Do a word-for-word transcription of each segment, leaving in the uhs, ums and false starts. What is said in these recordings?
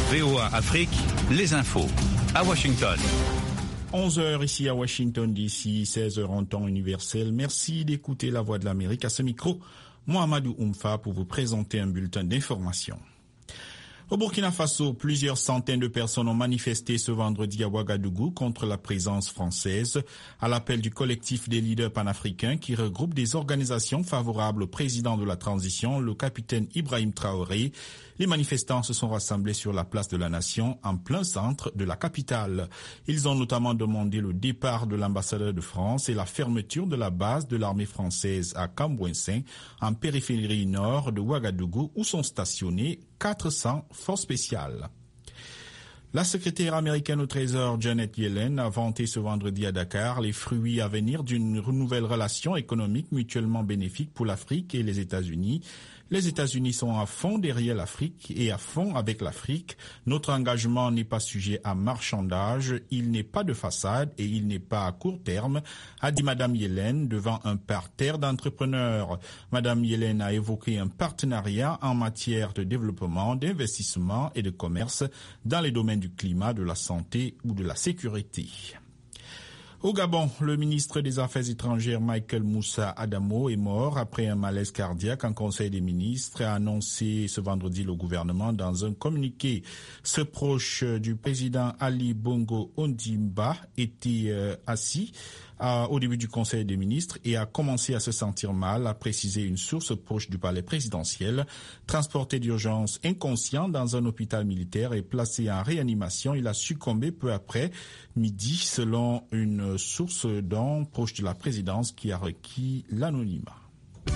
V O A Afrique, les infos. À Washington. onze heures ici à Washington D C, seize heures en temps universel. Merci d'écouter la Voix de l'Amérique. À ce micro, Mohamedou Oumfa pour vous présenter un bulletin d'information. Au Burkina Faso, plusieurs centaines de personnes ont manifesté ce vendredi à Ouagadougou contre la présence française, à l'appel du collectif des leaders panafricains qui regroupe des organisations favorables au président de la transition, le capitaine Ibrahim Traoré. Les manifestants se sont rassemblés sur la place de la Nation, en plein centre de la capitale. Ils ont notamment demandé le départ de l'ambassadeur de France et la fermeture de la base de l'armée française à Kambouensin, en périphérie nord de Ouagadougou, où sont stationnés quatre cents forces spéciales. La secrétaire américaine au Trésor, Janet Yellen, a vanté ce vendredi à Dakar les fruits à venir d'une nouvelle relation économique mutuellement bénéfique pour l'Afrique et les États-Unis. Les États-Unis sont à fond derrière l'Afrique et à fond avec l'Afrique. Notre engagement n'est pas sujet à marchandage, il n'est pas de façade et il n'est pas à court terme, a dit Madame Yellen devant un parterre d'entrepreneurs. Madame Yellen a évoqué un partenariat en matière de développement, d'investissement et de commerce dans les domaines du climat, de la santé ou de la sécurité. Au Gabon, le ministre des Affaires étrangères Michael Moussa Adamo est mort après un malaise cardiaque. Un conseil des ministres a annoncé ce vendredi le gouvernement dans un communiqué. Ce proche du président Ali Bongo Ondimba était euh, assis euh, au début du conseil des ministres et a commencé à se sentir mal, a précisé une source proche du palais présidentiel. Transporté d'urgence inconscient dans un hôpital militaire et placé en réanimation, il a succombé peu après midi selon une source d'un proche de la présidence qui a requis l'anonymat. V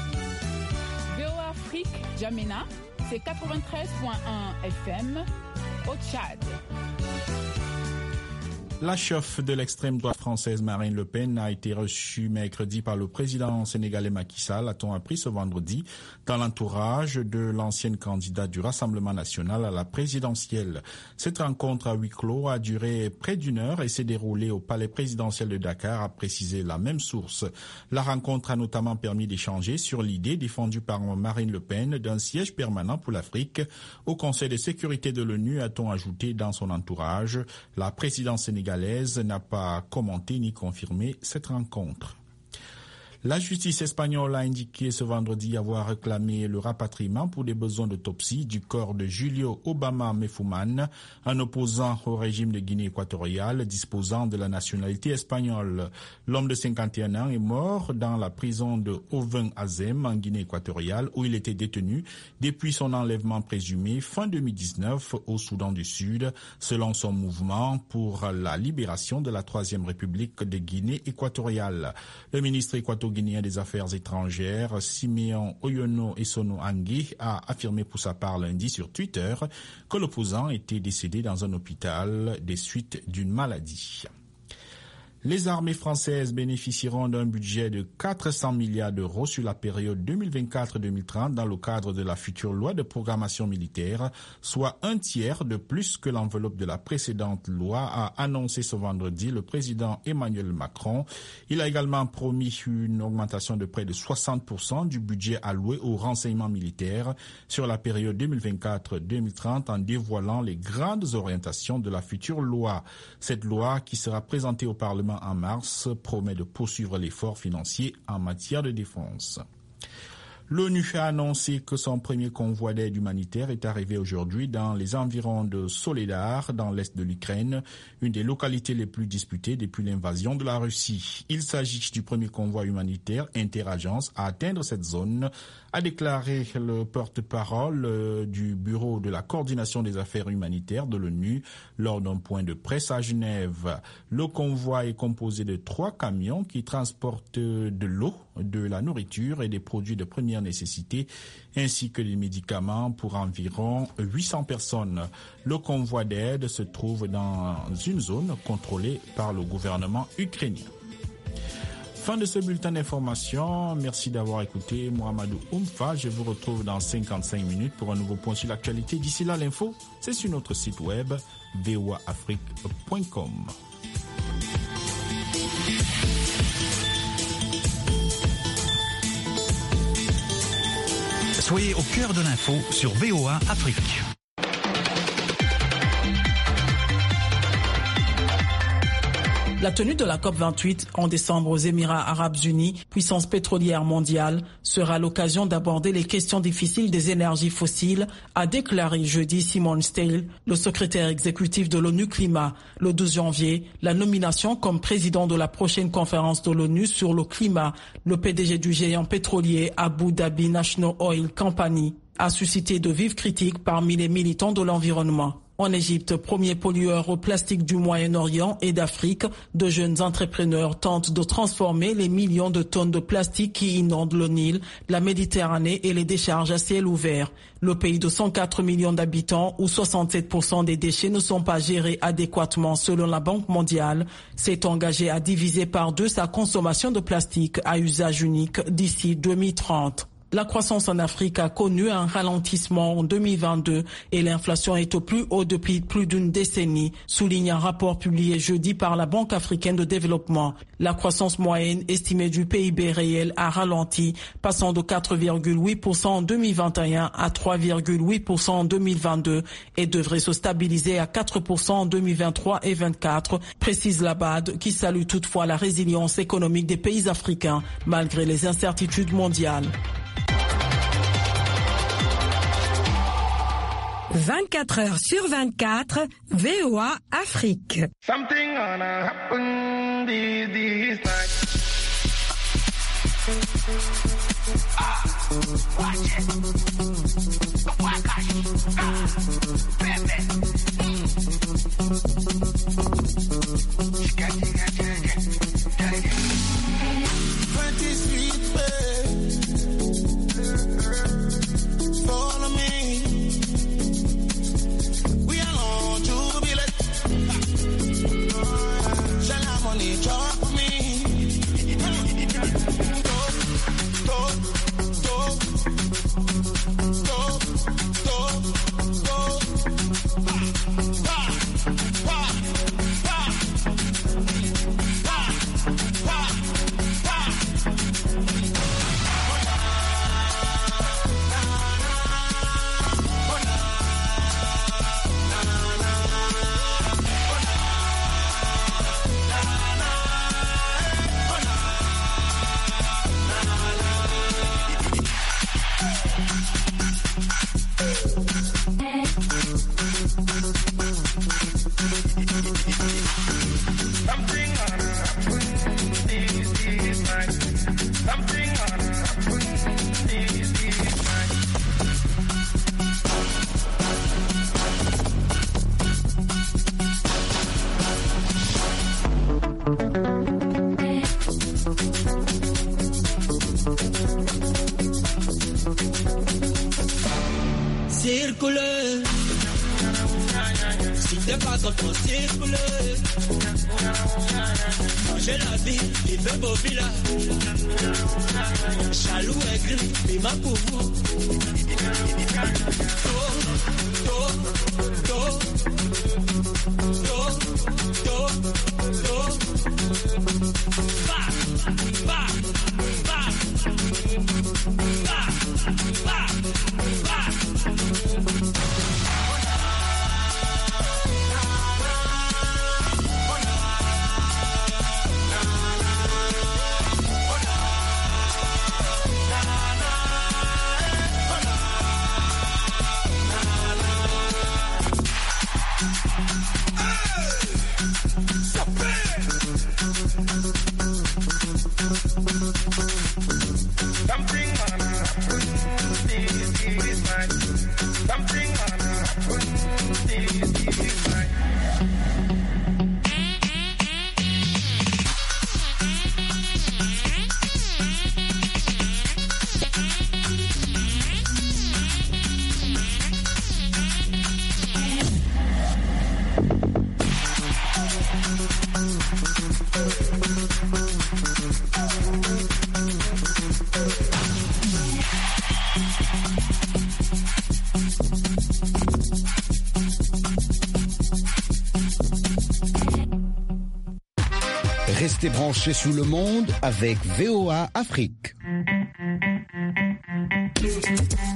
O A Afrique, Djamena, c'est quatre-vingt-treize virgule un F M au Tchad. La chef de l'extrême droite française Marine Le Pen a été reçue mercredi par le président sénégalais Macky Sall, a-t-on appris ce vendredi, dans l'entourage de l'ancienne candidate du Rassemblement national à la présidentielle. Cette rencontre à huis clos a duré près d'une heure et s'est déroulée au palais présidentiel de Dakar, a précisé la même source. La rencontre a notamment permis d'échanger sur l'idée défendue par Marine Le Pen d'un siège permanent pour l'Afrique au Conseil de sécurité de l'ONU, a-t-on ajouté dans son entourage. La présidence sénégalaise n'a pas commenté ni confirmé cette rencontre. La justice espagnole a indiqué ce vendredi avoir réclamé le rapatriement pour des besoins d'autopsie du corps de Julio Obama Mefuman, un opposant au régime de Guinée équatoriale disposant de la nationalité espagnole. L'homme de cinquante et un ans est mort dans la prison de Oven Azem en Guinée équatoriale où il était détenu depuis son enlèvement présumé fin deux mille dix-neuf au Soudan du Sud, selon son mouvement pour la libération de la Troisième République de Guinée équatoriale. Le ministre équatorien guinéen des Affaires étrangères, Siméon Oyono Essono Angui, a affirmé pour sa part lundi sur Twitter que l'opposant était décédé dans un hôpital des suites d'une maladie. Les armées françaises bénéficieront d'un budget de quatre cents milliards d'euros sur la période deux mille vingt-quatre deux mille trente dans le cadre de la future loi de programmation militaire, soit un tiers de plus que l'enveloppe de la précédente loi, a annoncé ce vendredi le président Emmanuel Macron. Il a également promis une augmentation de près de soixante pour cent du budget alloué au renseignement militaire sur la période deux mille vingt-quatre deux mille trente en dévoilant les grandes orientations de la future loi. Cette loi, qui sera présentée au Parlement en mars, promet de poursuivre l'effort financier en matière de défense. L'ONU a annoncé que son premier convoi d'aide humanitaire est arrivé aujourd'hui dans les environs de Soledar, dans l'est de l'Ukraine, une des localités les plus disputées depuis l'invasion de la Russie. Il s'agit du premier convoi humanitaire interagence à atteindre cette zone, a déclaré le porte-parole du Bureau de la coordination des affaires humanitaires de l'ONU lors d'un point de presse à Genève. Le convoi est composé de trois camions qui transportent de l'eau, de la nourriture et des produits de première nécessité, ainsi que des médicaments pour environ huit cents personnes. Le convoi d'aide se trouve dans une zone contrôlée par le gouvernement ukrainien. Fin de ce bulletin d'information. Merci d'avoir écouté Mohamedou Oumfa. Je vous retrouve dans cinquante-cinq minutes pour un nouveau point sur l'actualité. D'ici là, l'info, c'est sur notre site web v o a afrique point com. Soyez au cœur de l'info sur V O A Afrique. La tenue de la COP vingt-huit en décembre aux Émirats arabes unis, puissance pétrolière mondiale, sera l'occasion d'aborder les questions difficiles des énergies fossiles, a déclaré jeudi Simon Stale, le secrétaire exécutif de l'ONU Climat. Le douze janvier, la nomination comme président de la prochaine conférence de l'ONU sur le climat, le P D G du géant pétrolier Abu Dhabi National Oil Company, a suscité de vives critiques parmi les militants de l'environnement. En Égypte, premier pollueur au plastique du Moyen-Orient et d'Afrique, de jeunes entrepreneurs tentent de transformer les millions de tonnes de plastique qui inondent le Nil, la Méditerranée et les décharges à ciel ouvert. Le pays de cent quatre millions d'habitants, où soixante-sept pour cent des déchets ne sont pas gérés adéquatement selon la Banque mondiale, s'est engagé à diviser par deux sa consommation de plastique à usage unique d'ici deux mille trente. La croissance en Afrique a connu un ralentissement en deux mille vingt-deux et l'inflation est au plus haut depuis plus d'une décennie, souligne un rapport publié jeudi par la Banque africaine de développement. La croissance moyenne estimée du P I B réel a ralenti, passant de quatre virgule huit pour cent en deux mille vingt et un à trois virgule huit pour cent en deux mille vingt-deux et devrait se stabiliser à quatre pour cent en deux mille vingt-trois et deux mille vingt-quatre, précise la B A D, qui salue toutefois la résilience économique des pays africains malgré les incertitudes mondiales. vingt-quatre heures sur vingt-quatre, V O A Afrique. Something gonna happen these, these nights. Ah, watch it. Watch it. Ah, baby. Mm. Chica, chica, chica, chica. Pretty sweet babe, follow me. Circuler, si t'es pas content, circuler. J'ai la vie, il fait beau village. Chalou et gris, il m'a pour vous. Do, do, do, do, do, do. Ba, ba, ba, ba, ba, ba. Restez branchés sous le monde avec V O A Afrique.